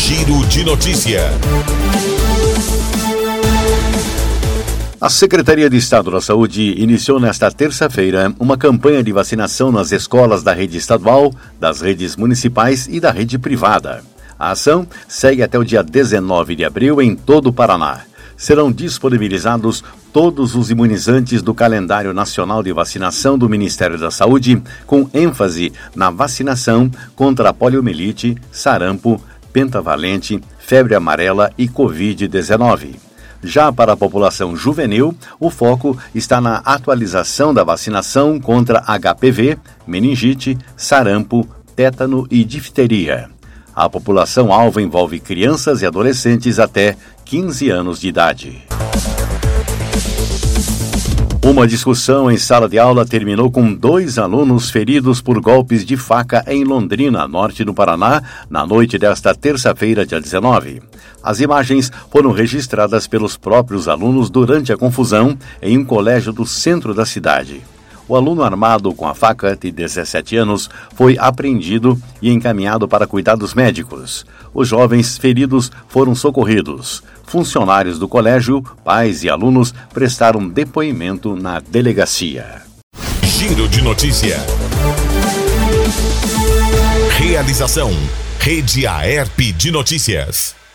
Giro de Notícia. A Secretaria de Estado da Saúde iniciou nesta terça-feira uma campanha de vacinação nas escolas da rede estadual, das redes municipais e da rede privada. A ação segue até o dia 19 de abril em todo o Paraná. Serão disponibilizados todos os imunizantes do calendário nacional de vacinação do Ministério da Saúde, com ênfase na vacinação contra a poliomielite, sarampo, pentavalente, febre amarela e Covid-19. Já para a população juvenil, o foco está na atualização da vacinação contra HPV, meningite, sarampo, tétano e difteria. A população-alvo envolve crianças e adolescentes até 15 anos de idade. Uma discussão em sala de aula terminou com 2 alunos feridos por golpes de faca em Londrina, norte do Paraná, na noite desta terça-feira, dia 19. As imagens foram registradas pelos próprios alunos durante a confusão em um colégio do centro da cidade. O aluno armado com a faca, de 17 anos, foi apreendido e encaminhado para cuidados médicos. Os jovens feridos foram socorridos. Funcionários do colégio, pais e alunos prestaram depoimento na delegacia. Giro de Notícia. Realização: Rede Aerp de Notícias.